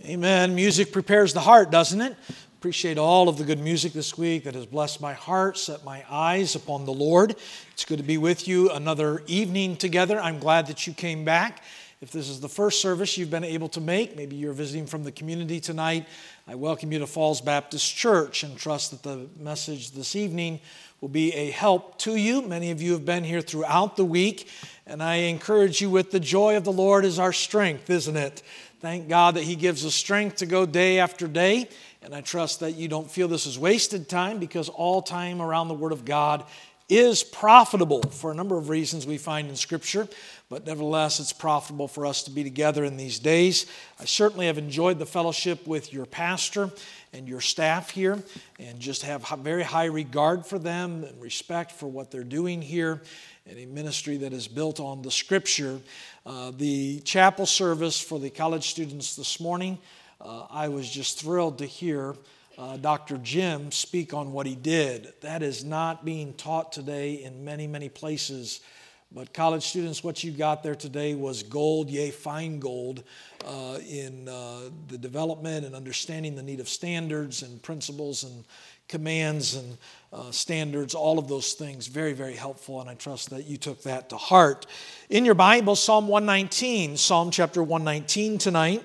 Amen. Music prepares the heart, doesn't it? Appreciate all of the good music this week that has blessed my heart, set my eyes upon the Lord. It's good to be with you another evening together. I'm glad that you came back. If this is the first service you've been able to make, maybe you're visiting from the community tonight, I welcome you to Falls Baptist Church and trust that the message this evening will be a help to you. Many of you have been here throughout the week, and I encourage you with the joy of the Lord is our strength, isn't it? Thank God that He gives us strength to go day after day, and I trust that you don't feel this is wasted time because all time around the Word of God is profitable for a number of reasons we find in Scripture, but nevertheless it's profitable for us to be together in these days. I certainly have enjoyed the fellowship with your pastor and your staff here and just have very high regard for them and respect for what they're doing here in a ministry that is built on the Scripture. The chapel service for the college students this morning, I was just thrilled to hear Dr. Jim speak on what he did. That is not being taught today in many, many places. But college students, what you got there today was gold, yea, fine gold, in the development and understanding the need of standards and principles and commands and standards, all of those things, very, very helpful, and I trust that you took that to heart. In your Bible, Psalm 119, Psalm chapter 119 tonight,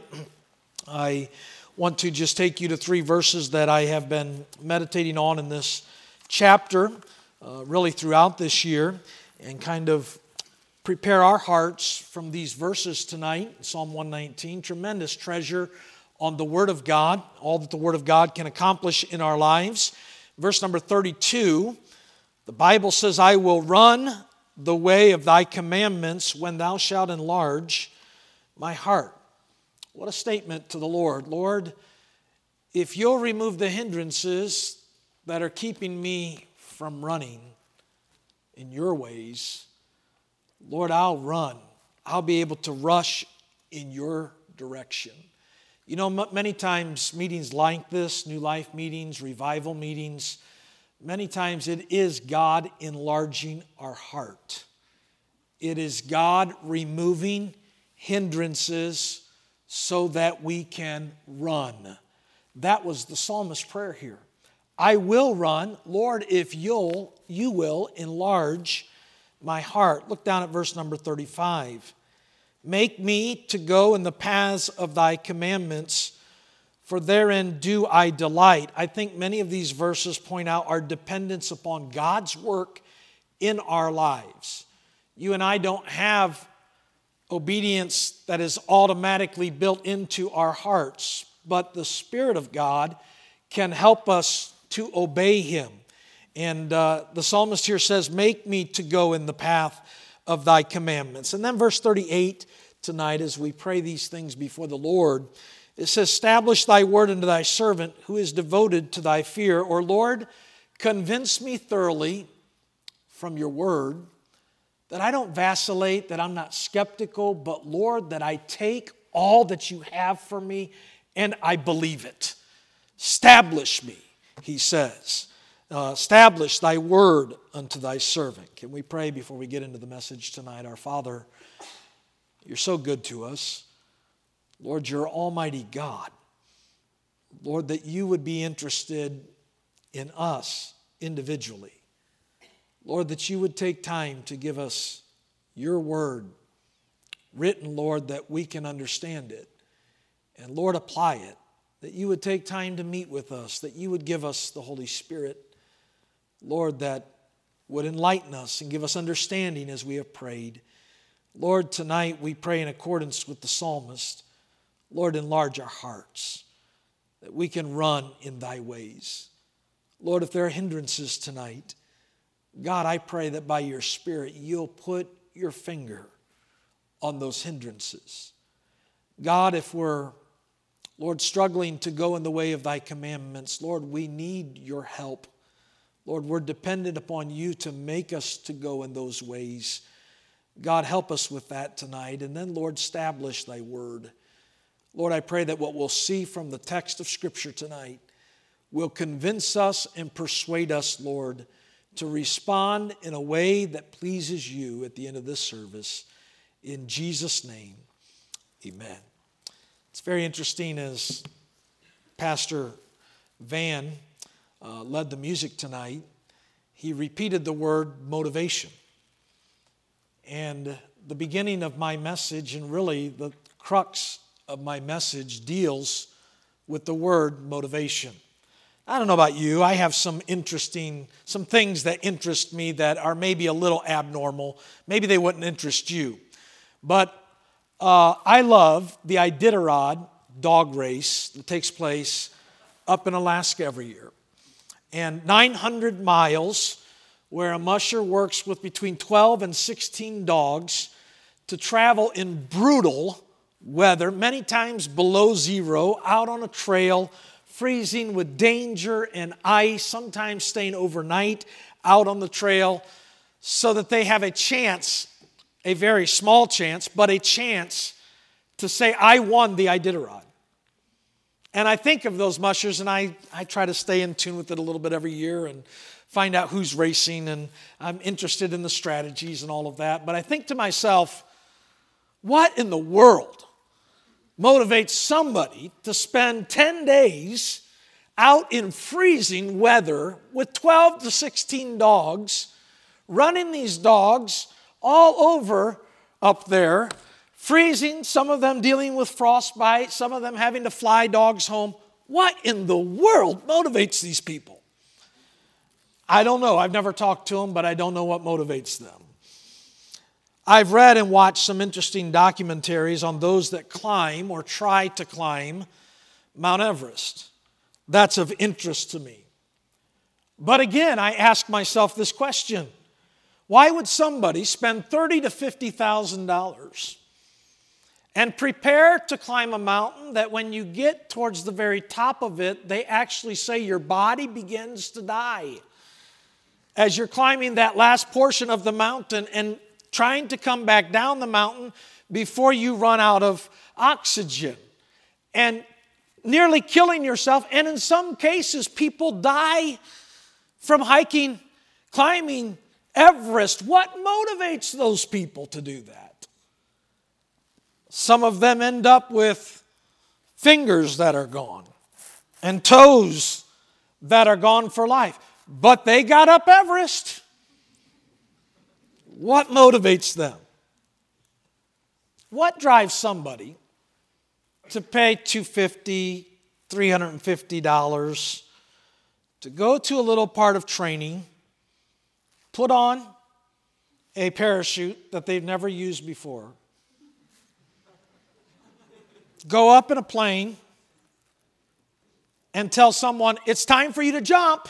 I want to just take you to three verses that I have been meditating on in this chapter, really throughout this year, and kind of prepare our hearts from these verses tonight. Psalm 119, tremendous treasure on the Word of God, all that the Word of God can accomplish in our lives. Verse number 32, the Bible says, I will run the way of thy commandments when thou shalt enlarge my heart. What a statement to the Lord. Lord, if you'll remove the hindrances that are keeping me from running in your ways, Lord, I'll run. I'll be able to rush in your direction. You know, many times meetings like this, New Life meetings, revival meetings, many times it is God enlarging our heart. It is God removing hindrances so that we can run. That was the psalmist's prayer here. I will run, Lord, if you will enlarge my heart. Look down at verse number 35. Make me to go in the paths of thy commandments, for therein do I delight. I think many of these verses point out our dependence upon God's work in our lives. You and I don't have obedience that is automatically built into our hearts, but the Spirit of God can help us to obey Him. And the psalmist here says, make me to go in the path of thy commandments. And then verse 38 tonight, as we pray these things before the Lord, it says, establish thy word unto thy servant who is devoted to thy fear. Or Lord, convince me thoroughly from your word that I don't vacillate, that I'm not skeptical, but Lord, that I take all that you have for me and I believe it. Establish me, he says. Establish thy word unto thy servant. Can we pray before we get into the message tonight? Our Father, you're so good to us. Lord, you're Almighty God. Lord, that you would be interested in us individually. Lord, that you would take time to give us your word written, Lord, that we can understand it. And Lord, apply it. That you would take time to meet with us. That you would give us the Holy Spirit, Lord, that would enlighten us and give us understanding as we have prayed. Lord, tonight we pray in accordance with the psalmist. Lord, enlarge our hearts that we can run in thy ways. Lord, if there are hindrances tonight, God, I pray that by your Spirit you'll put your finger on those hindrances. God, if we're, Lord, struggling to go in the way of thy commandments, Lord, we need your help. Lord, we're dependent upon you to make us to go in those ways. God, help us with that tonight. And then, Lord, establish thy word. Lord, I pray that what we'll see from the text of Scripture tonight will convince us and persuade us, Lord, to respond in a way that pleases you at the end of this service. In Jesus' name, amen. It's very interesting as Pastor Van led the music tonight. He repeated the word motivation. And the beginning of my message, and really the crux of my message, deals with the word motivation. I don't know about you. I have some things that interest me that are maybe a little abnormal. Maybe they wouldn't interest you. But I love the Iditarod dog race that takes place up in Alaska every year. And 900 miles where a musher works with between 12 and 16 dogs to travel in brutal weather, many times below zero, out on a trail, freezing with danger and ice, sometimes staying overnight out on the trail, so that they have a chance, a very small chance, but a chance to say, I won the Iditarod. And I think of those mushers, and I try to stay in tune with it a little bit every year and find out who's racing, and I'm interested in the strategies and all of that. But I think to myself, what in the world motivates somebody to spend 10 days out in freezing weather with 12 to 16 dogs, running these dogs all over up there, freezing, some of them dealing with frostbite, some of them having to fly dogs home. What in the world motivates these people? I don't know. I've never talked to them, but I don't know what motivates them. I've read and watched some interesting documentaries on those that climb or try to climb Mount Everest. That's of interest to me. But again, I ask myself this question. Why would somebody spend $30,000 to $50,000 and prepare to climb a mountain that when you get towards the very top of it, they actually say your body begins to die as you're climbing that last portion of the mountain and trying to come back down the mountain before you run out of oxygen, and nearly killing yourself. And in some cases, people die from climbing Everest. What motivates those people to do that? Some of them end up with fingers that are gone and toes that are gone for life. But they got up Everest. What motivates them? What drives somebody to pay $250, $350 to go to a little part of training, put on a parachute that they've never used before, go up in a plane and tell someone, it's time for you to jump,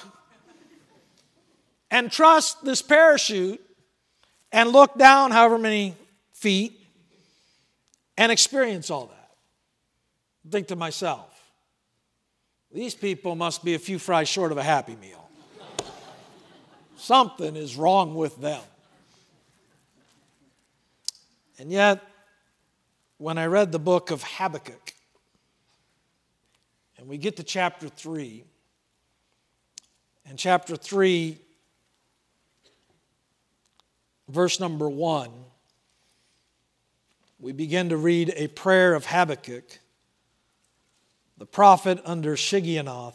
and trust this parachute and look down however many feet and experience all that? Think to myself, these people must be a few fries short of a Happy Meal. Something is wrong with them. And yet, when I read the book of Habakkuk, and we get to chapter 3, and chapter 3, verse number 1, we begin to read a prayer of Habakkuk, the prophet under Shigionoth.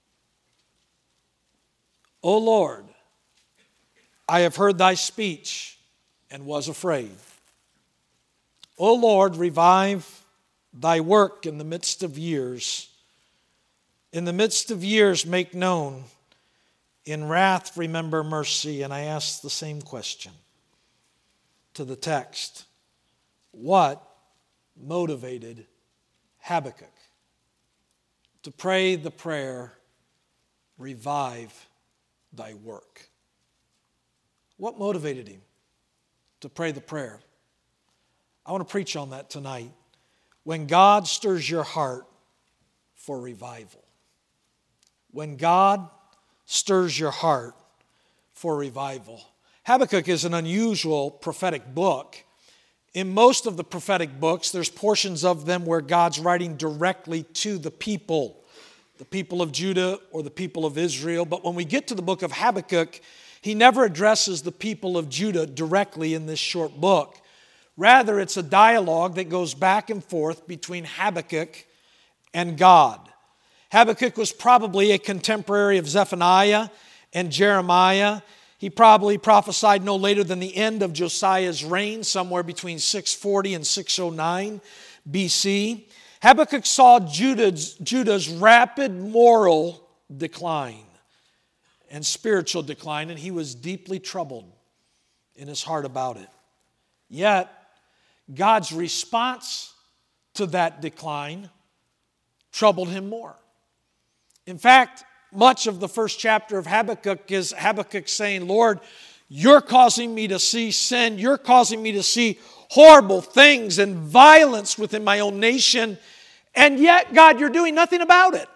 O Lord, I have heard thy speech and was afraid. O Lord, revive thy work in the midst of years. In the midst of years make known. In wrath remember mercy. And I ask the same question to the text. What motivated Habakkuk to pray the prayer, revive thy work? What motivated him to pray the prayer? I want to preach on that tonight. When God stirs your heart for revival. When God stirs your heart for revival. Habakkuk is an unusual prophetic book. In most of the prophetic books, there's portions of them where God's writing directly to the people of Judah or the people of Israel. But when we get to the book of Habakkuk, he never addresses the people of Judah directly in this short book. Rather, it's a dialogue that goes back and forth between Habakkuk and God. Habakkuk was probably a contemporary of Zephaniah and Jeremiah. He probably prophesied no later than the end of Josiah's reign, somewhere between 640 and 609 BC. Habakkuk saw Judah's rapid moral decline and spiritual decline, and he was deeply troubled in his heart about it. Yet, God's response to that decline troubled him more. In fact, much of the first chapter of Habakkuk is Habakkuk saying, Lord, you're causing me to see sin. You're causing me to see horrible things and violence within my own nation. And yet, God, you're doing nothing about it.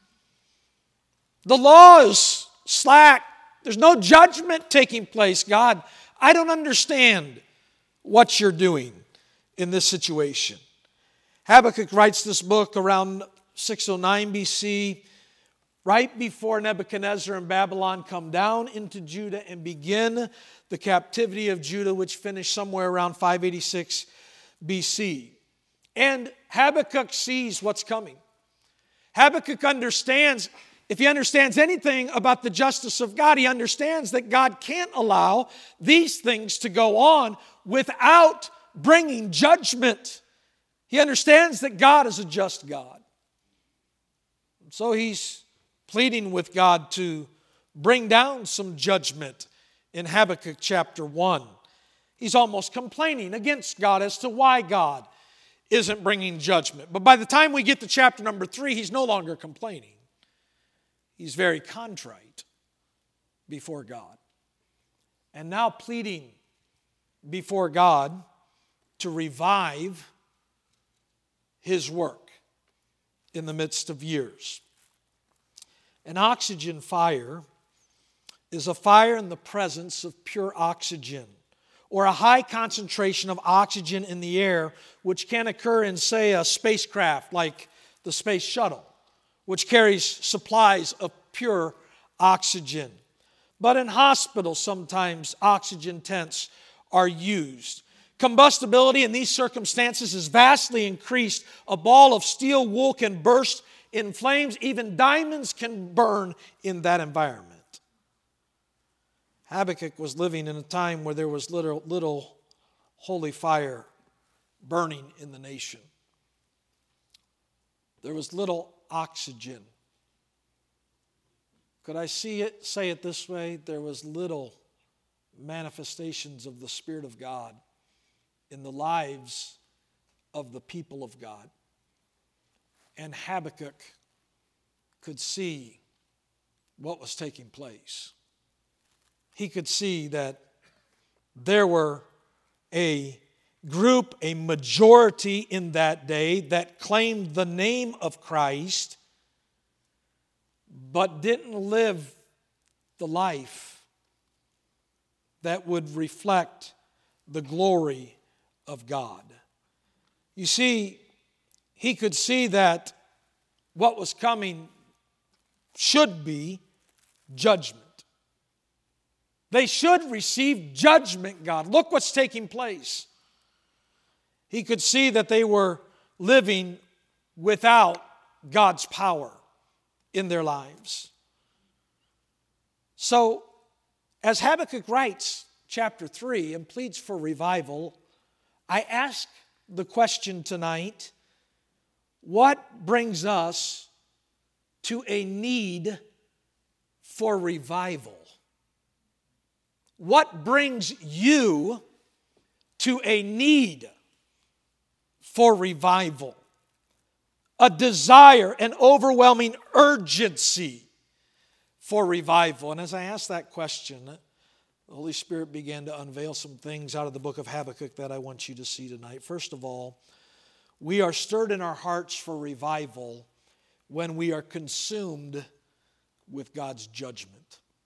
The law is slack. There's no judgment taking place. God, I don't understand what you're doing in this situation. Habakkuk writes this book around 609 BC, right before Nebuchadnezzar and Babylon come down into Judah and begin the captivity of Judah, which finished somewhere around 586 BC. And Habakkuk sees what's coming. Habakkuk understands, if he understands anything about the justice of God, he understands that God can't allow these things to go on without bringing judgment. He understands that God is a just God. So he's pleading with God to bring down some judgment in Habakkuk chapter 1. He's almost complaining against God as to why God isn't bringing judgment. But by the time we get to chapter number 3, he's no longer complaining. He's very contrite before God. And now pleading before God to revive his work in the midst of years. An oxygen fire is a fire in the presence of pure oxygen, or a high concentration of oxygen in the air, which can occur in, say, a spacecraft like the Space Shuttle, which carries supplies of pure oxygen. But in hospitals, sometimes oxygen tents are used. Combustibility in these circumstances is vastly increased. A ball of steel wool can burst in flames. Even diamonds can burn in that environment. Habakkuk was living in a time where there was little holy fire burning in the nation. There was little oxygen. Could I say it this way? There was little manifestations of the Spirit of God in the lives of the people of God. And Habakkuk could see what was taking place. He could see that there were a group, a majority in that day that claimed the name of Christ, but didn't live the life that would reflect the glory of God. You see, he could see that what was coming should be judgment. They should receive judgment, God. Look what's taking place. He could see that they were living without God's power in their lives. So, as Habakkuk writes chapter 3 and pleads for revival, I ask the question tonight, what brings us to a need for revival? What brings you to a need for revival? A desire, an overwhelming urgency for revival. And as I asked that question, the Holy Spirit began to unveil some things out of the book of Habakkuk that I want you to see tonight. First of all, we are stirred in our hearts for revival when we are consumed with God's judgment.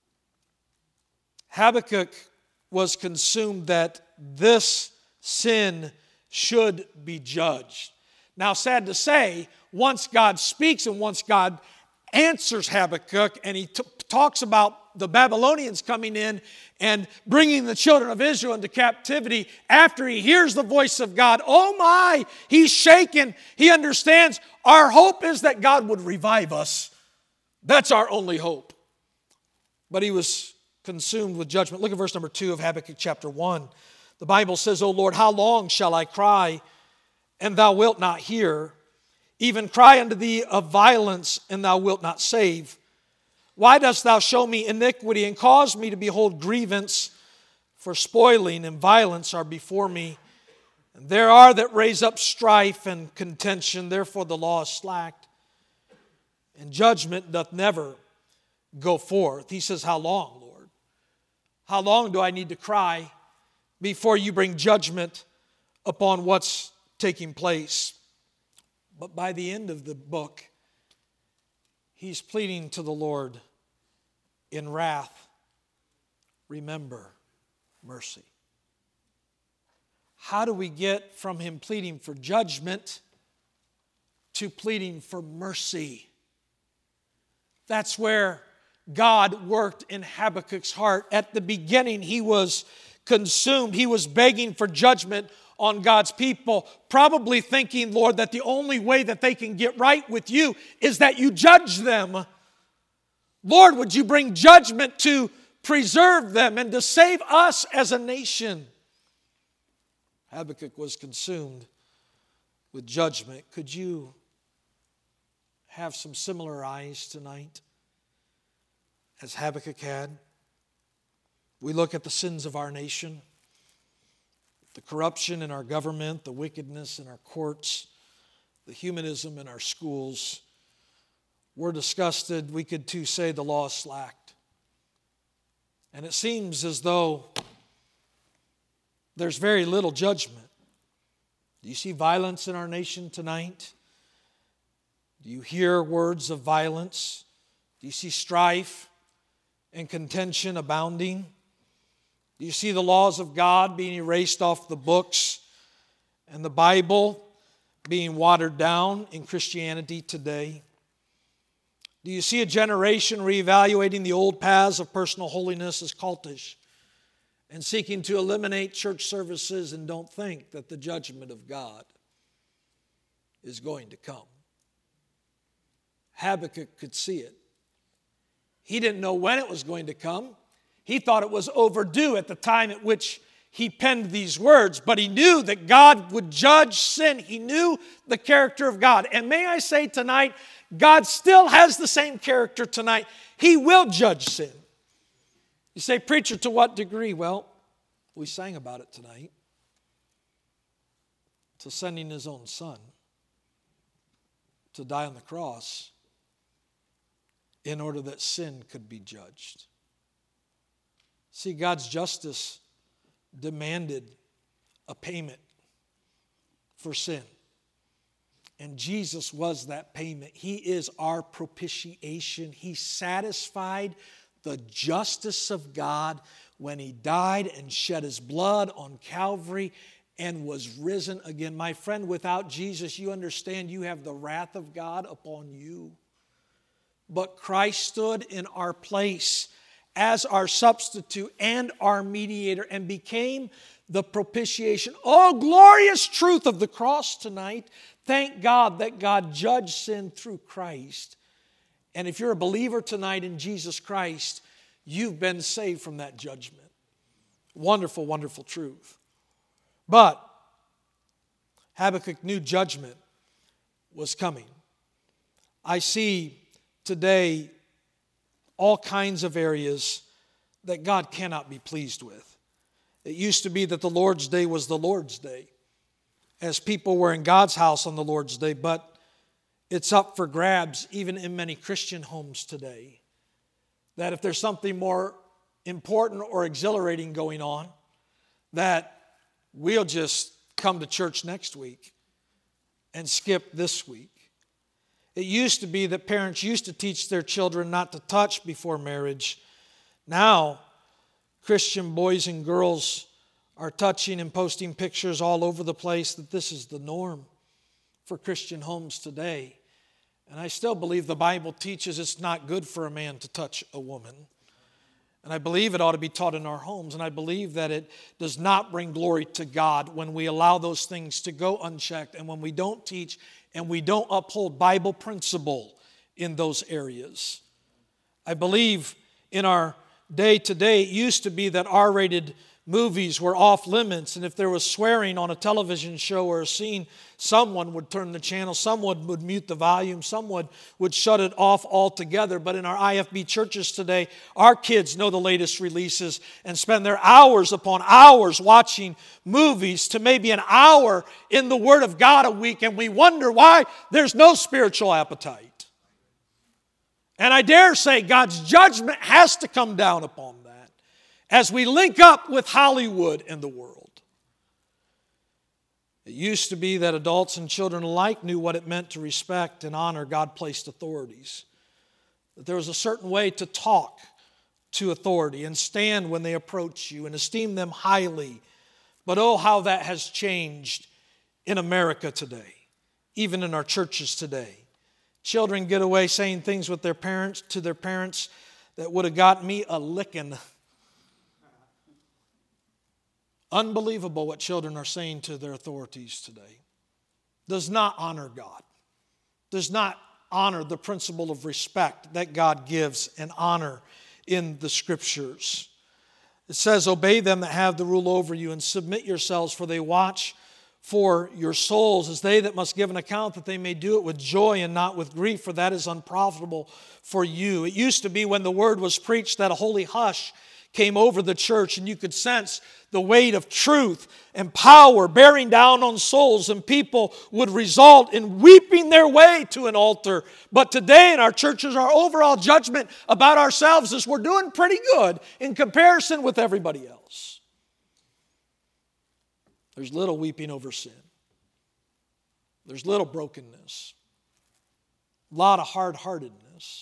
Habakkuk was consumed that this sin should be judged. Now, sad to say, once God speaks and once God answers Habakkuk, and he talks about the Babylonians coming in and bringing the children of Israel into captivity. After he hears the voice of God, oh my, he's shaken. He understands our hope is that God would revive us. That's our only hope. But he was consumed with judgment. Look at verse number 2 of Habakkuk chapter 1. The Bible says, O Lord, how long shall I cry, and thou wilt not hear? Even cry unto thee of violence, and thou wilt not save. Why dost thou show me iniquity, and cause me to behold grievance? For spoiling and violence are before me. And there are that raise up strife and contention. Therefore the law is slacked, and judgment doth never go forth. He says, how long, Lord? How long do I need to cry before you bring judgment upon what's taking place? But by the end of the book, he's pleading to the Lord in wrath, remember mercy. How do we get from him pleading for judgment to pleading for mercy? That's where God worked in Habakkuk's heart. At the beginning, he was consumed. He was begging for judgment on God's people, probably thinking, Lord, that the only way that they can get right with you is that you judge them. Lord, would you bring judgment to preserve them and to save us as a nation? Habakkuk was consumed with judgment. Could you have some similar eyes tonight as Habakkuk had? We look at the sins of our nation, the corruption in our government, the wickedness in our courts, the humanism in our schools. We're disgusted. We could too say the law is slacked. And it seems as though there's very little judgment. Do you see violence in our nation tonight? Do you hear words of violence? Do you see strife and contention abounding? Do you see the laws of God being erased off the books and the Bible being watered down in Christianity today? Do you see a generation reevaluating the old paths of personal holiness as cultish and seeking to eliminate church services and don't think that the judgment of God is going to come? Habakkuk could see it. He didn't know when it was going to come. He thought it was overdue at the time at which he penned these words, but he knew that God would judge sin. He knew the character of God. And may I say tonight, God still has the same character tonight. He will judge sin. You say, preacher, to what degree? Well, we sang about it tonight. To sending his own son to die on the cross in order that sin could be judged. See, God's justice demanded a payment for sin. And Jesus was that payment. He is our propitiation. He satisfied the justice of God when he died and shed his blood on Calvary and was risen again. My friend, without Jesus, you understand you have the wrath of God upon you. But Christ stood in our place as our substitute and our mediator and became the propitiation. Oh, glorious truth of the cross tonight. Thank God that God judged sin through Christ. And if you're a believer tonight in Jesus Christ, you've been saved from that judgment. Wonderful, wonderful truth. But Habakkuk knew judgment was coming. I see today all kinds of areas that God cannot be pleased with. It used to be that the Lord's Day was the Lord's Day, as people were in God's house on the Lord's Day, but it's up for grabs even in many Christian homes today. That if there's something more important or exhilarating going on, that we'll just come to church next week and skip this week. It used to be that parents used to teach their children not to touch before marriage. Now, Christian boys and girls are touching and posting pictures all over the place, that this is the norm for Christian homes today. And I still believe the Bible teaches it's not good for a man to touch a woman. And I believe it ought to be taught in our homes. And I believe that it does not bring glory to God when we allow those things to go unchecked and when we don't teach and we don't uphold Bible principle in those areas. I believe in our day today, it used to be that R-rated movies were off limits, and if there was swearing on a television show or a scene, someone would turn the channel, someone would mute the volume, someone would shut it off altogether. But in our IFB churches today, our kids know the latest releases and spend their hours upon hours watching movies to maybe an hour in the Word of God a week, and we wonder why there's no spiritual appetite. And I dare say God's judgment has to come down upon that as we link up with Hollywood and the world. It used to be that adults and children alike knew what it meant to respect and honor God-placed authorities. That there was a certain way to talk to authority and stand when they approach you and esteem them highly. But oh, how that has changed in America today, even in our churches today. Children get away saying things with their parents, to their parents, that would have got me a licking. Unbelievable what children are saying to their authorities today. Does not honor God. Does not honor the principle of respect that God gives and honor in the Scriptures. It says, obey them that have the rule over you and submit yourselves, for they watch for your souls, as they that must give an account, that they may do it with joy and not with grief, for that is unprofitable for you. It used to be when the word was preached that a holy hush came over the church, and you could sense the weight of truth and power bearing down on souls, and people would result in weeping their way to an altar. But today in our churches, our overall judgment about ourselves is we're doing pretty good in comparison with everybody else. There's little weeping over sin. There's little brokenness. A lot of hard-heartedness.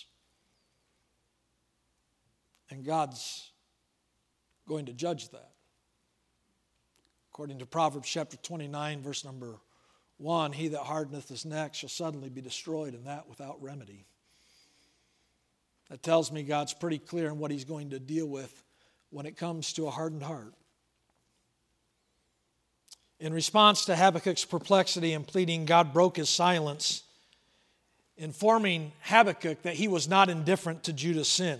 And God's going to judge that. According to Proverbs chapter 29, verse number 1, he that hardeneth his neck shall suddenly be destroyed, and that without remedy. That tells me God's pretty clear in what he's going to deal with when it comes to a hardened heart. In response to Habakkuk's perplexity and pleading, God broke his silence, informing Habakkuk that he was not indifferent to Judah's sin.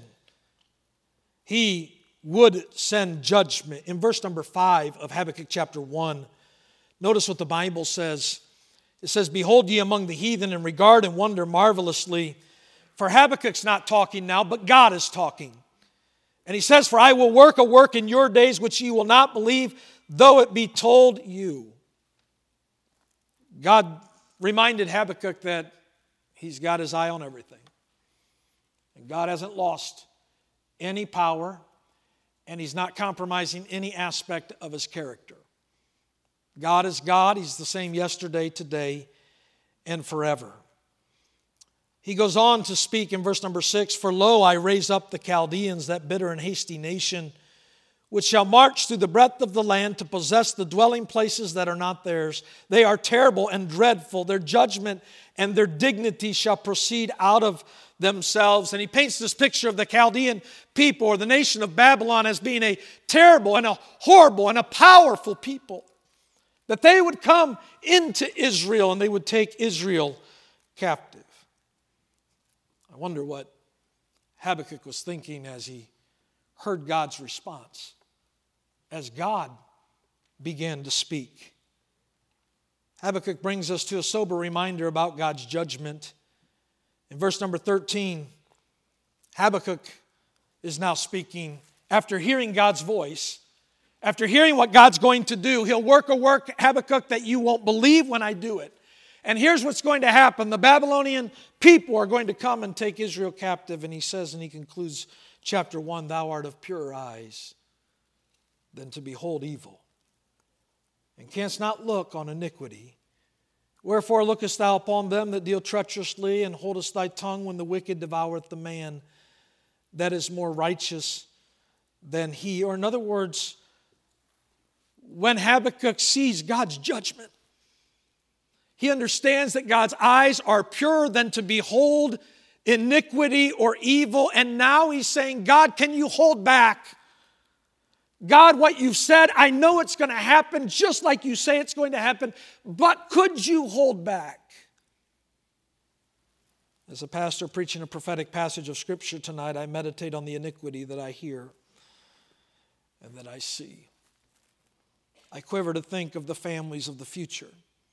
He would send judgment. In verse number 5 of Habakkuk chapter 1, notice what the Bible says. It says, behold ye among the heathen, and regard and wonder marvelously. For Habakkuk's not talking now, but God is talking. And he says, for I will work a work in your days which ye will not believe, though it be told you. God reminded Habakkuk that he's got his eye on everything. And God hasn't lost any power, and he's not compromising any aspect of his character. God is God. He's the same yesterday, today, and forever. He goes on to speak in verse number 6, for lo, I raise up the Chaldeans, that bitter and hasty nation, which shall march through the breadth of the land to possess the dwelling places that are not theirs. They are terrible and dreadful. Their judgment and their dignity shall proceed out of themselves. And he paints this picture of the Chaldean people, or the nation of Babylon, as being a terrible and a horrible and a powerful people. That they would come into Israel and they would take Israel captive. I wonder what Habakkuk was thinking as he heard God's response, as God began to speak. Habakkuk brings us to a sober reminder about God's judgment. In verse number 13, Habakkuk is now speaking after hearing God's voice, after hearing what God's going to do. He'll work a work, Habakkuk, that you won't believe when I do it. And here's what's going to happen. The Babylonian people are going to come and take Israel captive. And he says, and he concludes chapter 1, thou art of purer eyes than to behold evil, and canst not look on iniquity. Wherefore lookest thou upon them that deal treacherously, and holdest thy tongue when the wicked devoureth the man that is more righteous than he? Or in other words, when Habakkuk sees God's judgment, He understands that God's eyes are purer than to behold iniquity or evil. And now he's saying, God, can you hold back? God, what you've said, I know it's going to happen just like you say it's going to happen, but could you hold back? As a pastor preaching a prophetic passage of Scripture tonight, I meditate on the iniquity that I hear and that I see. I quiver to think of the families of the future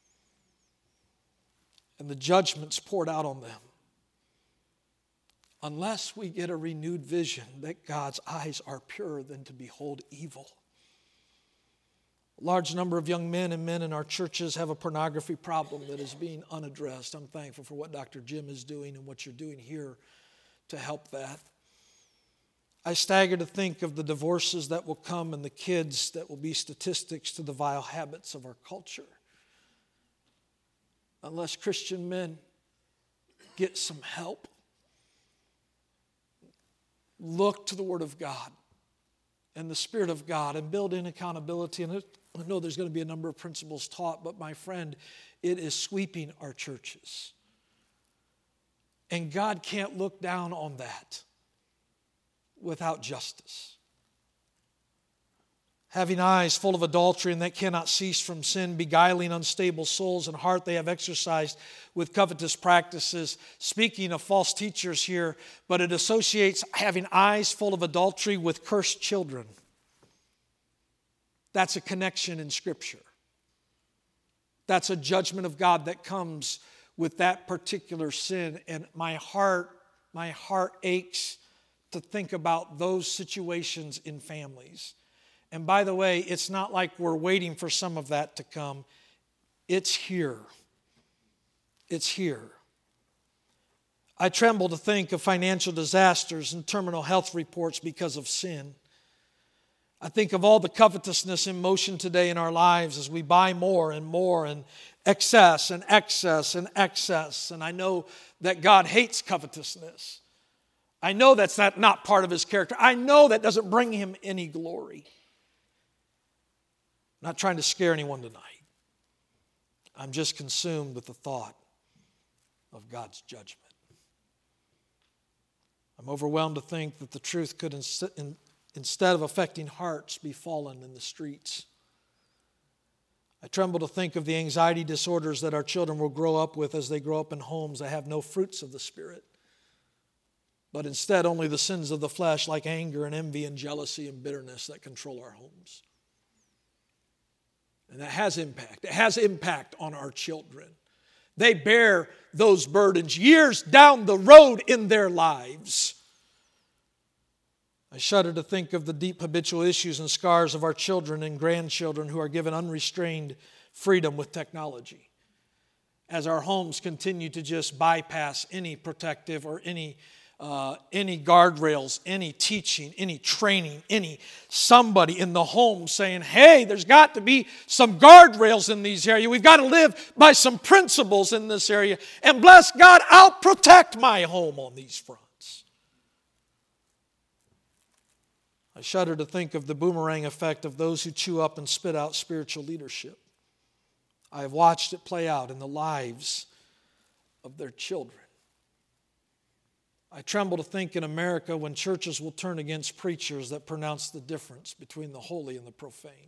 and the judgments poured out on them. Unless we get a renewed vision that God's eyes are purer than to behold evil. A large number of young men and men in our churches have a pornography problem that is being unaddressed. I'm thankful for what Dr. Jim is doing and what you're doing here to help that. I stagger to think of the divorces that will come and the kids that will be statistics to the vile habits of our culture. Unless Christian men get some help, look to the Word of God and the Spirit of God and build in accountability. And I know there's going to be a number of principles taught, but my friend, it is sweeping our churches. And God can't look down on that without justice. Having eyes full of adultery and that cannot cease from sin, beguiling unstable souls and heart they have exercised with covetous practices. Speaking of false teachers here, but it associates having eyes full of adultery with cursed children. That's a connection in Scripture. That's a judgment of God that comes with that particular sin. And my heart aches to think about those situations in families. And by the way, it's not like we're waiting for some of that to come. It's here. It's here. I tremble to think of financial disasters and terminal health reports because of sin. I think of all the covetousness in motion today in our lives as we buy more and excess and excess and excess. And I know that God hates covetousness. I know that's not part of His character. I know that doesn't bring Him any glory. I'm not trying to scare anyone tonight. I'm just consumed with the thought of God's judgment. I'm overwhelmed to think that the truth could, instead of affecting hearts, be fallen in the streets. I tremble to think of the anxiety disorders that our children will grow up with as they grow up in homes that have no fruits of the Spirit, but instead only the sins of the flesh like anger and envy and jealousy and bitterness that control our homes. And that has impact. It has impact on our children. They bear those burdens years down the road in their lives. I shudder to think of the deep habitual issues and scars of our children and grandchildren who are given unrestrained freedom with technology. As our homes continue to just bypass any protective or any guardrails, any teaching, any training, somebody in the home saying, hey, there's got to be some guardrails in these areas. We've got to live by some principles in this area. And bless God, I'll protect my home on these fronts. I shudder to think of the boomerang effect of those who chew up and spit out spiritual leadership. I have watched it play out in the lives of their children. I tremble to think in America when churches will turn against preachers that pronounce the difference between the holy and the profane.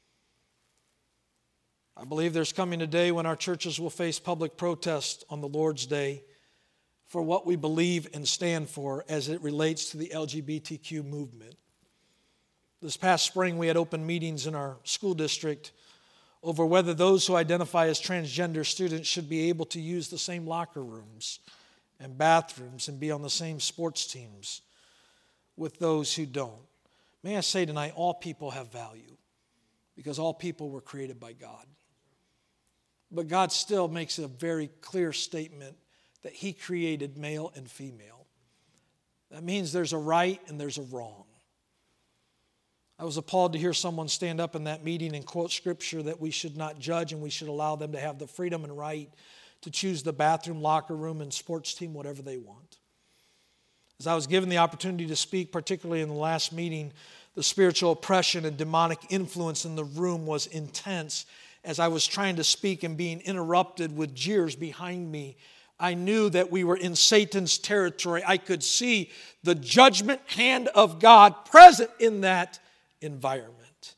I believe there's coming a day when our churches will face public protest on the Lord's Day for what we believe and stand for as it relates to the LGBTQ movement. This past spring, we had open meetings in our school district over whether those who identify as transgender students should be able to use the same locker rooms and bathrooms and be on the same sports teams with those who don't. May I say tonight, all people have value because all people were created by God. But God still makes a very clear statement that He created male and female. That means there's a right and there's a wrong. I was appalled to hear someone stand up in that meeting and quote Scripture that we should not judge and we should allow them to have the freedom and right to choose the bathroom, locker room, and sports team, whatever they want. As I was given the opportunity to speak, particularly in the last meeting, the spiritual oppression and demonic influence in the room was intense, as I was trying to speak and being interrupted with jeers behind me, I knew that we were in Satan's territory. I could see the judgment hand of God present in that environment.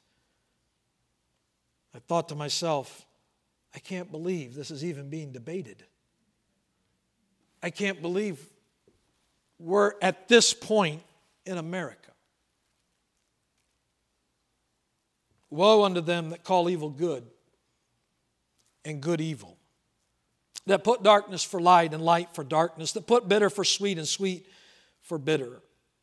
I thought to myself, I can't believe this is even being debated. I can't believe we're at this point in America. Woe unto them that call evil good and good evil, that put darkness for light and light for darkness, that put bitter for sweet and sweet for bitter.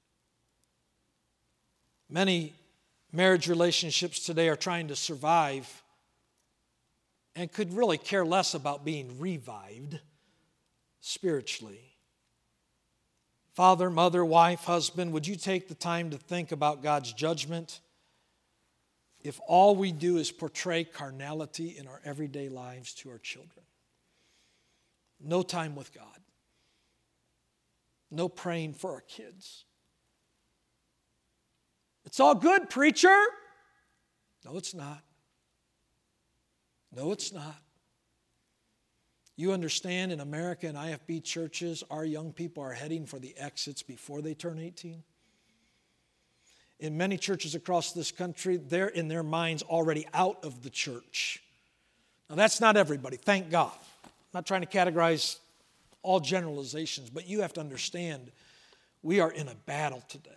Many marriage relationships today are trying to survive and could really care less about being revived spiritually. Father, mother, wife, husband, would you take the time to think about God's judgment if all we do is portray carnality in our everyday lives to our children? No time with God. No praying for our kids. It's all good, preacher. No, it's not. No, it's not. You understand, in America and IFB churches, our young people are heading for the exits before they turn 18. In many churches across this country, they're in their minds already out of the church. Now, that's not everybody, thank God. I'm not trying to categorize all generalizations, but you have to understand we are in a battle today.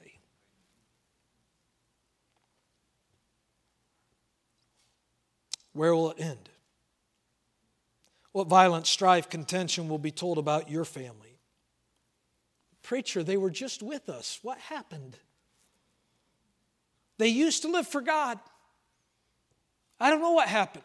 Where will it end? What violent strife, contention will be told about your family? Preacher, they were just with us. What happened? They used to live for God. I don't know what happened.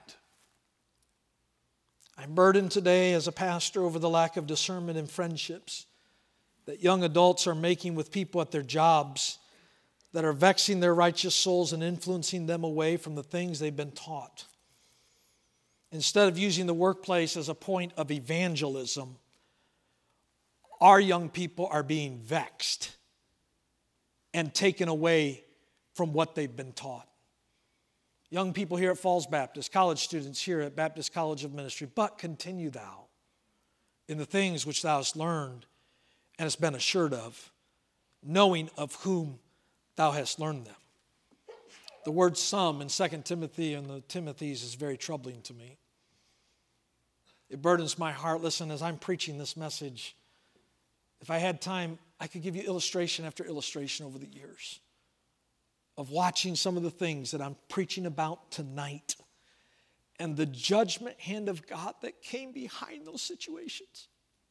I'm burdened today as a pastor over the lack of discernment in friendships that young adults are making with people at their jobs that are vexing their righteous souls and influencing them away from the things they've been taught. Instead of using the workplace as a point of evangelism, our young people are being vexed and taken away from what they've been taught. Young people here at Falls Baptist, college students here at Baptist College of Ministry, but continue thou in the things which thou hast learned and hast been assured of, knowing of whom thou hast learned them. The word some in 2 Timothy and the Timothys is very troubling to me. It burdens my heart. Listen, as I'm preaching this message, if I had time, I could give you illustration after illustration over the years of watching some of the things that I'm preaching about tonight and the judgment hand of God that came behind those situations.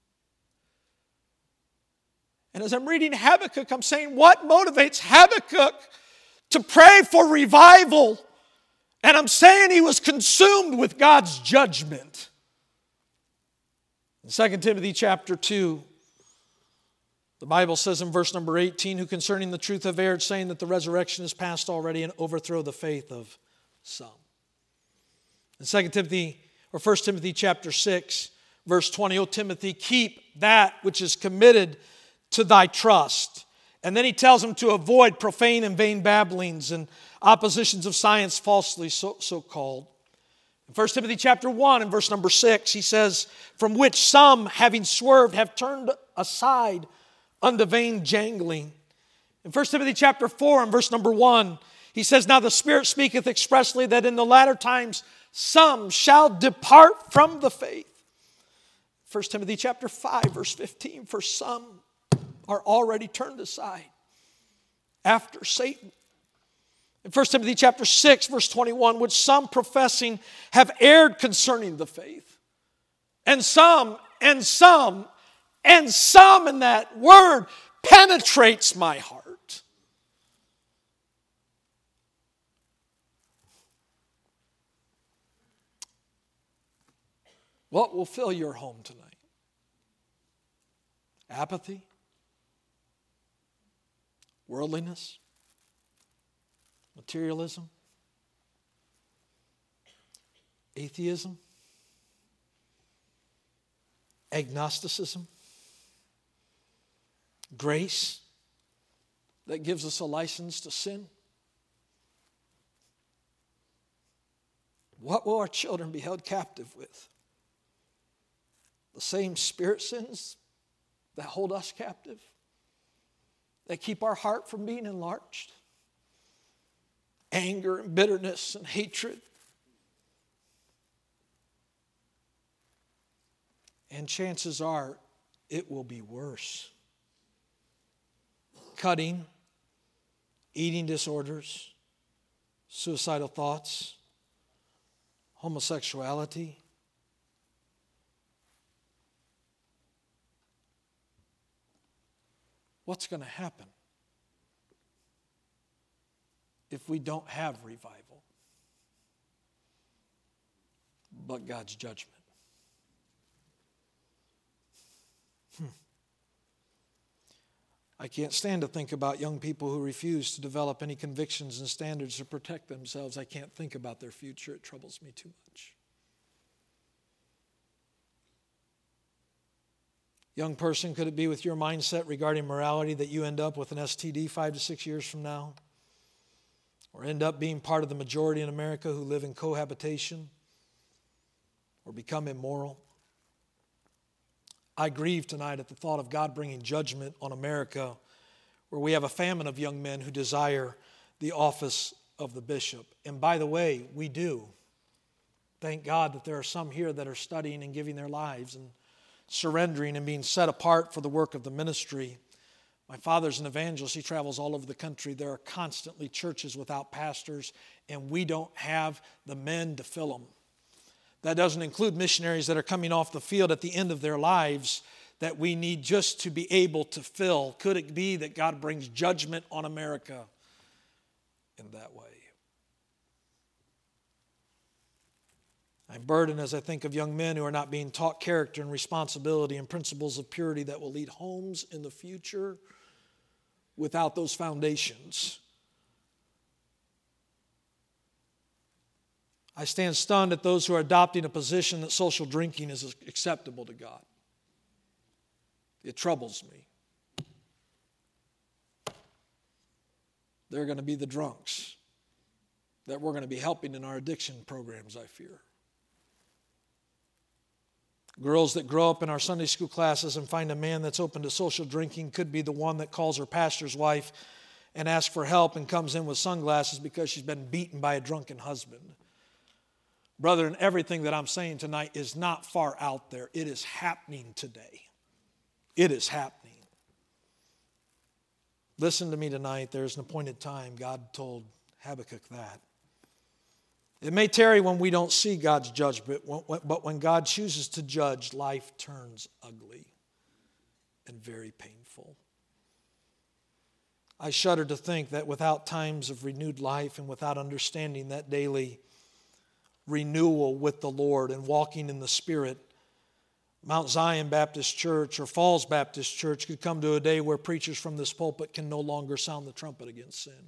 And as I'm reading Habakkuk, I'm saying, what motivates Habakkuk to pray for revival? And I'm saying he was consumed with God's judgment. In 2 Timothy chapter 2, the Bible says in verse number 18, who concerning the truth have erred, saying that the resurrection is past already, and overthrow the faith of some. In 2 Timothy, or 1 Timothy chapter 6, verse 20, O Timothy, keep that which is committed to thy trust. And then he tells him to avoid profane and vain babblings and oppositions of science falsely so called. In 1 Timothy chapter 1 and verse number 6, he says, from which some, having swerved, have turned aside unto vain jangling. In 1 Timothy chapter 4 and verse number 1, he says, now the Spirit speaketh expressly that in the latter times some shall depart from the faith. 1 Timothy chapter 5 verse 15, for some are already turned aside after Satan. In 1 Timothy chapter 6 verse 21, which some professing have erred concerning the faith. And some, and that word penetrates my heart. What will fill your home tonight? Apathy? Worldliness? Materialism? Atheism? Agnosticism? Grace that gives us a license to sin? What will our children be held captive with? The same spirit sins that hold us captive, that keep our heart from being enlarged. Anger and bitterness and hatred. And chances are it will be worse. Cutting, eating disorders, suicidal thoughts, homosexuality. What's going to happen if we don't have revival, but God's judgment? I can't stand to think about young people who refuse to develop any convictions and standards to protect themselves. I can't think about their future. It troubles me too much. Young person, could it be with your mindset regarding morality that you end up with an STD 5 to 6 years from now? Or end up being part of the majority in America who live in cohabitation? Or become immoral? I grieve tonight at the thought of God bringing judgment on America, where we have a famine of young men who desire the office of the bishop. And by the way, we do. Thank God that there are some here that are studying and giving their lives and surrendering and being set apart for the work of the ministry. My father's an evangelist. He travels all over the country. There are constantly churches without pastors, and we don't have the men to fill them. That doesn't include missionaries that are coming off the field at the end of their lives that we need just to be able to fill. Could it be that God brings judgment on America in that way? I'm burdened as I think of young men who are not being taught character and responsibility and principles of purity that will lead homes in the future without those foundations. I stand stunned at those who are adopting a position that social drinking is acceptable to God. It troubles me. They're going to be the drunks that we're going to be helping in our addiction programs, I fear. Girls that grow up in our Sunday school classes and find a man that's open to social drinking could be the one that calls her pastor's wife and asks for help and comes in with sunglasses because she's been beaten by a drunken husband. Brethren, everything that I'm saying tonight is not far out there. It is happening today. It is happening. Listen to me tonight. There's an appointed time. God told Habakkuk that. It may tarry when we don't see God's judgment, but when God chooses to judge, life turns ugly and very painful. I shudder to think that without times of renewed life and without understanding that daily renewal with the Lord and walking in the Spirit, Mount Zion Baptist Church or Falls Baptist Church could come to a day where preachers from this pulpit can no longer sound the trumpet against sin.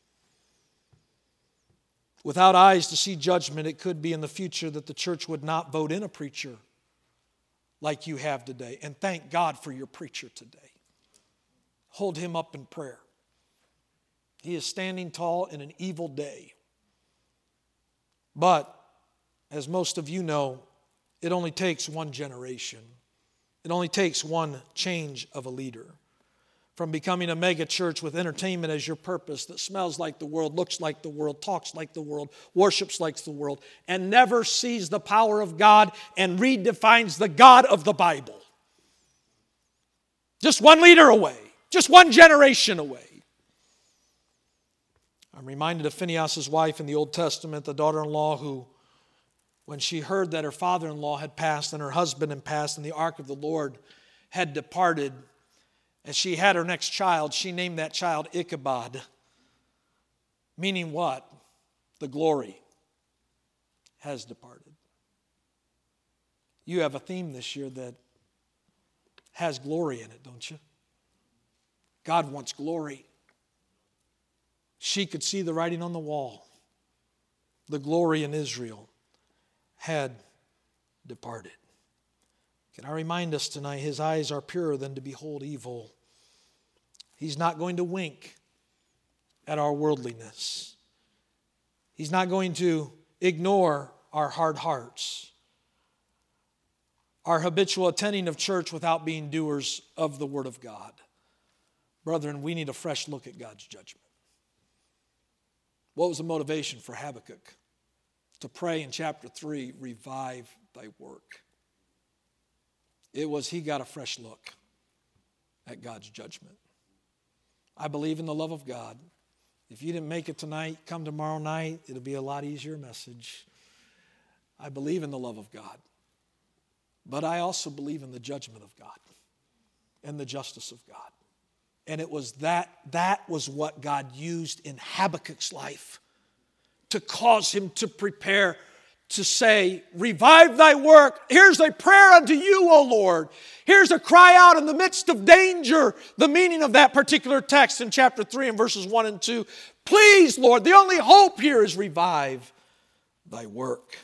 Without eyes to see judgment, it could be in the future that the church would not vote in a preacher like you have today. And thank God for your preacher today. Hold him up in prayer. He is standing tall in an evil day. But, as most of you know, it only takes one generation. It only takes one change of a leader. From becoming a mega church with entertainment as your purpose that smells like the world, looks like the world, talks like the world, worships like the world, and never sees the power of God and redefines the God of the Bible. Just one leader away. Just one generation away. I'm reminded of Phinehas' wife in the Old Testament, the daughter-in-law who, when she heard that her father-in-law had passed and her husband had passed and the ark of the Lord had departed, as she had her next child, she named that child Ichabod, meaning what? The glory has departed. You have a theme this year that has glory in it, don't you? God wants glory. She could see the writing on the wall. The glory in Israel had departed. Can I remind us tonight, his eyes are purer than to behold evil. He's not going to wink at our worldliness. He's not going to ignore our hard hearts, our habitual attending of church without being doers of the Word of God. Brethren, we need a fresh look at God's judgment. What was the motivation for Habakkuk to pray in chapter 3, revive thy work? It was he got a fresh look at God's judgment. I believe in the love of God. If you didn't make it tonight, come tomorrow night. It'll be a lot easier message. I believe in the love of God. But I also believe in the judgment of God and the justice of God. And it was that was what God used in Habakkuk's life to cause him to prepare to say, revive thy work. Here's a prayer unto you, O Lord. Here's a cry out in the midst of danger. The meaning of that particular text in chapter 3 and verses 1 and 2. Please, Lord, the only hope here is revive thy work.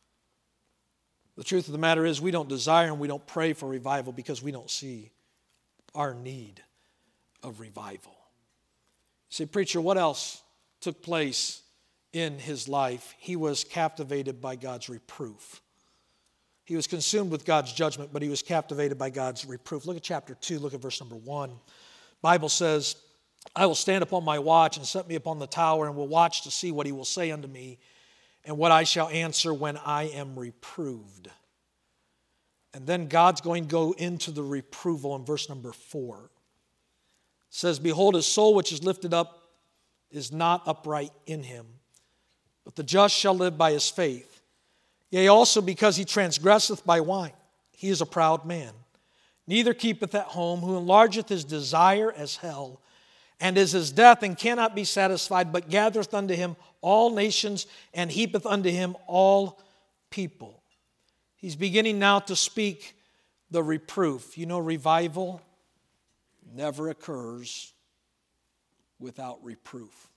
The truth of the matter is we don't desire and we don't pray for revival because we don't see our need of revival. You say, preacher, what else took place in his life? He was captivated by God's reproof. He was consumed with God's judgment, but he was captivated by God's reproof. Look at chapter 2, look at verse number 1. Bible says, I will stand upon my watch and set me upon the tower and will watch to see what he will say unto me and what I shall answer when I am reproved. And then God's going to go into the reproval in verse number 4. It says, behold, his soul which is lifted up is not upright in him, but the just shall live by his faith. Yea, also because he transgresseth by wine, he is a proud man. Neither keepeth at home, who enlargeth his desire as hell, and is as death, and cannot be satisfied, but gathereth unto him all nations, and heapeth unto him all people. He's beginning now to speak the reproof. You know, revival never occurs without reproof.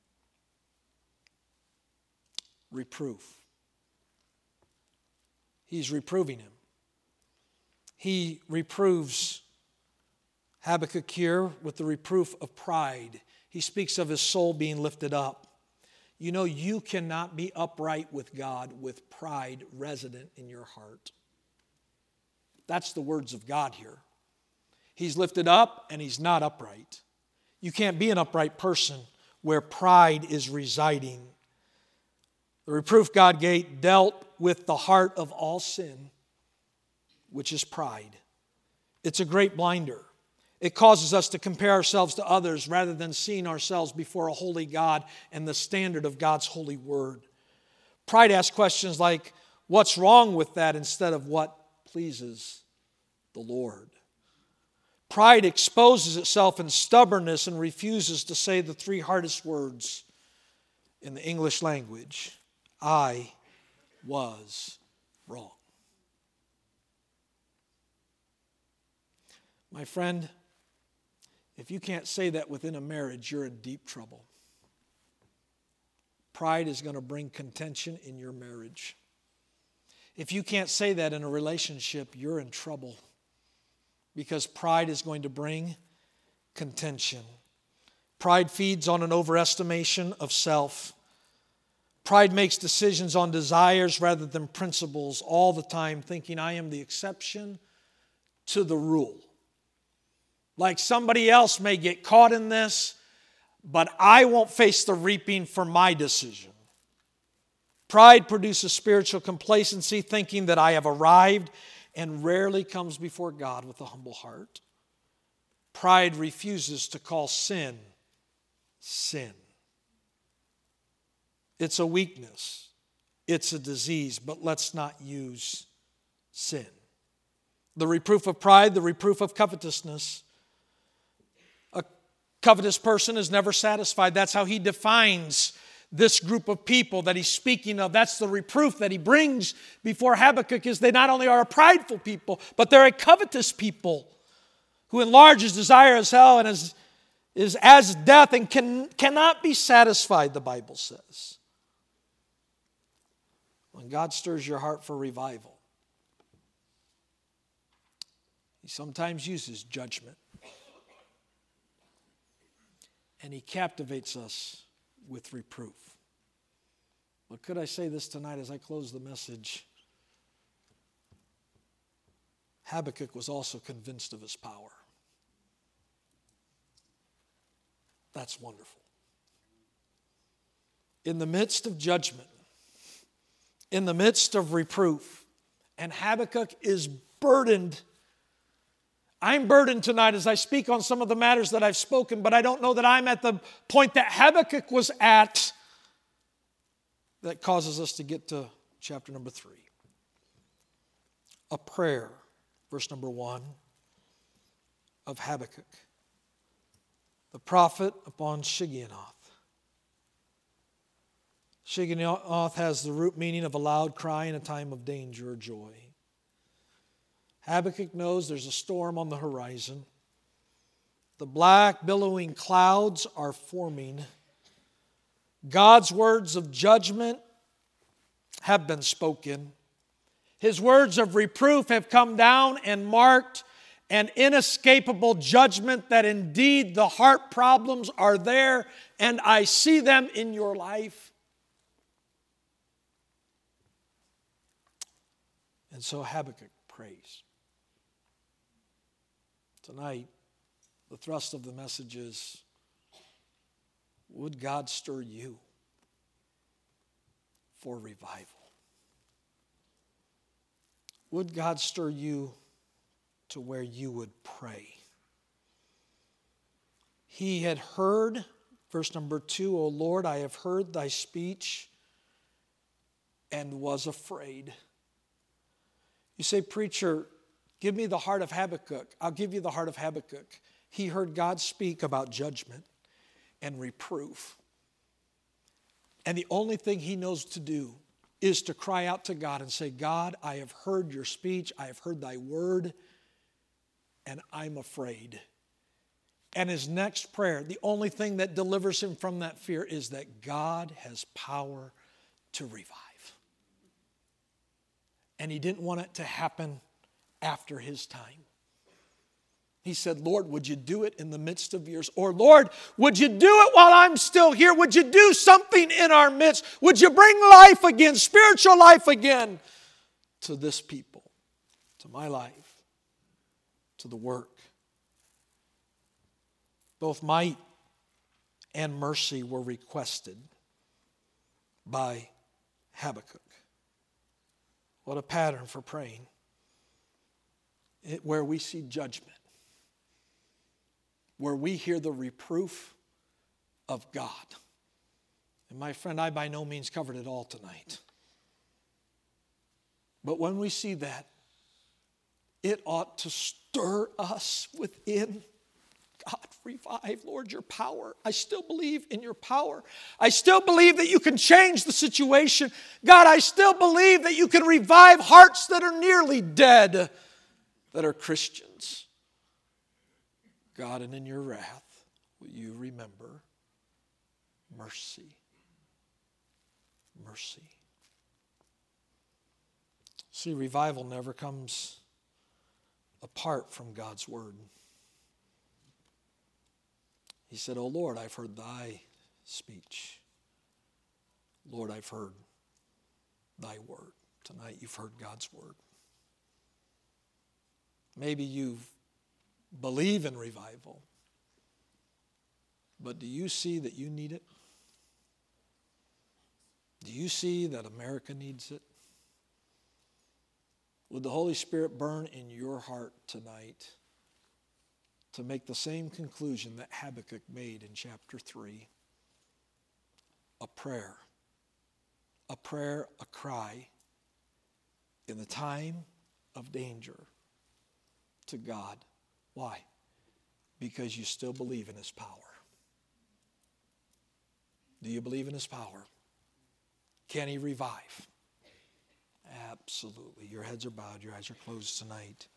Reproof. He's reproving him. He reproves Habakkuk here with the reproof of pride. He speaks of his soul being lifted up. You know, you cannot be upright with God with pride resident in your heart. That's the words of God here. He's lifted up and he's not upright. You can't be an upright person where pride is residing. The reproof God gave dealt with the heart of all sin, which is pride. It's a great blinder. It causes us to compare ourselves to others rather than seeing ourselves before a holy God and the standard of God's holy word. Pride asks questions like, what's wrong with that, instead of what pleases the Lord. Pride exposes itself in stubbornness and refuses to say the three hardest words in the English language. I was wrong. My friend, if you can't say that within a marriage, you're in deep trouble. Pride is going to bring contention in your marriage. If you can't say that in a relationship, you're in trouble, because pride is going to bring contention. Pride feeds on an overestimation of self. Pride makes decisions on desires rather than principles all the time, thinking I am the exception to the rule. Like somebody else may get caught in this, but I won't face the reaping for my decision. Pride produces spiritual complacency, thinking that I have arrived, and rarely comes before God with a humble heart. Pride refuses to call sin, sin. It's a weakness. It's a disease, but let's not use sin. The reproof of pride, the reproof of covetousness. A covetous person is never satisfied. That's how he defines this group of people that he's speaking of. That's the reproof that he brings before Habakkuk, is they not only are a prideful people, but they're a covetous people who enlarge his desire as hell and is as death and cannot be satisfied, the Bible says. When God stirs your heart for revival, he sometimes uses judgment. And he captivates us with reproof. But could I say this tonight as I close the message? Habakkuk was also convinced of his power. That's wonderful. In the midst of judgment, in the midst of reproof, and Habakkuk is burdened. I'm burdened tonight as I speak on some of the matters that I've spoken, but I don't know that I'm at the point that Habakkuk was at that causes us to get to chapter number 3. A prayer, verse number 1 of Habakkuk. The prophet upon Shigionoth. Shigionoth has the root meaning of a loud cry in a time of danger or joy. Habakkuk knows there's a storm on the horizon. The black billowing clouds are forming. God's words of judgment have been spoken. His words of reproof have come down and marked an inescapable judgment that indeed the heart problems are there, and I see them in your life. And so Habakkuk prays. Tonight, the thrust of the message is, would God stir you for revival? Would God stir you to where you would pray? He had heard, verse number 2, O Lord, I have heard thy speech and was afraid. You say, preacher, give me the heart of Habakkuk. I'll give you the heart of Habakkuk. He heard God speak about judgment and reproof. And the only thing he knows to do is to cry out to God and say, God, I have heard your speech. I have heard thy word, and I'm afraid. And his next prayer, the only thing that delivers him from that fear is that God has power to revive. And he didn't want it to happen after his time. He said, Lord, would you do it in the midst of yours? Or Lord, would you do it while I'm still here? Would you do something in our midst? Would you bring life again, spiritual life again to this people, to my life, to the work? Both might and mercy were requested by Habakkuk. What a pattern for praying. Where we see judgment. Where we hear the reproof of God. And my friend, I by no means covered it all tonight. But when we see that, it ought to stir us within. God, revive, Lord, your power. I still believe in your power. I still believe that you can change the situation. God, I still believe that you can revive hearts that are nearly dead, that are Christians. God, and in your wrath, will you remember mercy? Mercy. See, revival never comes apart from God's word. He said, O Lord, I've heard thy speech. Lord, I've heard thy word. Tonight you've heard God's word. Maybe you believe in revival, but do you see that you need it? Do you see that America needs it? Would the Holy Spirit burn in your heart tonight to make the same conclusion that Habakkuk made in chapter 3? A prayer, a cry in the time of danger to God. Why? Because you still believe in his power. Do you believe in his power? Can he revive? Absolutely. Your heads are bowed, your eyes are closed tonight.